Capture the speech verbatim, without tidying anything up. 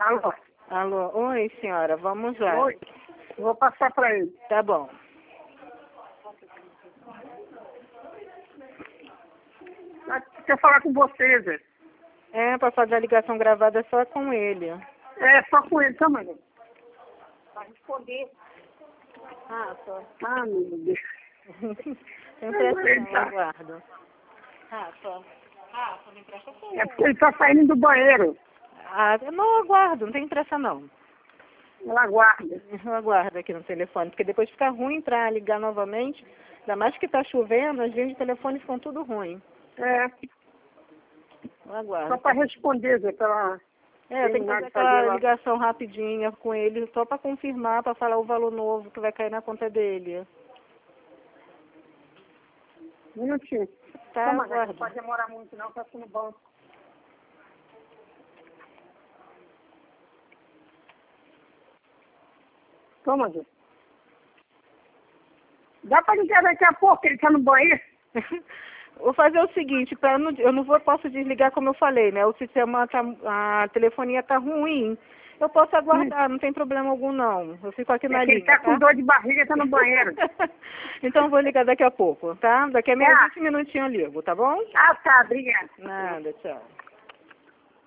Alô? Alô, oi senhora, vamos lá. Oi. Vou passar para ele. Tá bom. Quer falar com você, Zé? É, para fazer a ligação gravada só com ele. É, só com ele, calma aí. Para responder. Ah, só. Ah, meu Deus. Tem pressa Ele não, tá- aguardo. Ah, só. Ah, só me presta só. É porque ele está saindo do banheiro. Ah, não aguardo, não tem pressa não. Ela aguarda. Eu aguardo aqui no telefone, porque depois fica ruim para ligar novamente. Ainda mais que tá chovendo, as linhas de telefone ficam tudo ruim. É, Eu aguardo. só para responder, Zé, para É, tem que terminar fazer de fazer aquela lá. ligação rapidinha com ele, só para confirmar, para falar o valor novo que vai cair na conta dele. Um minutinho. Tá, Calma, Zé, não aguardo. pode demorar muito não, tá aqui no banco. Toma, Zé. Dá para ligar daqui a pouco, ele está no banheiro. Vou fazer o seguinte, pra não, eu não vou, posso desligar como eu falei, né? O sistema, tá, a telefonia tá ruim. Eu posso aguardar, não tem problema algum não. Eu fico aqui na É que ele linha, está com tá? dor de barriga, está no banheiro. Então eu vou ligar daqui a pouco, tá? Daqui a menos Tá. vinte minutinhos eu ligo, tá bom? Ah, tá, obrigada. Nada, tchau.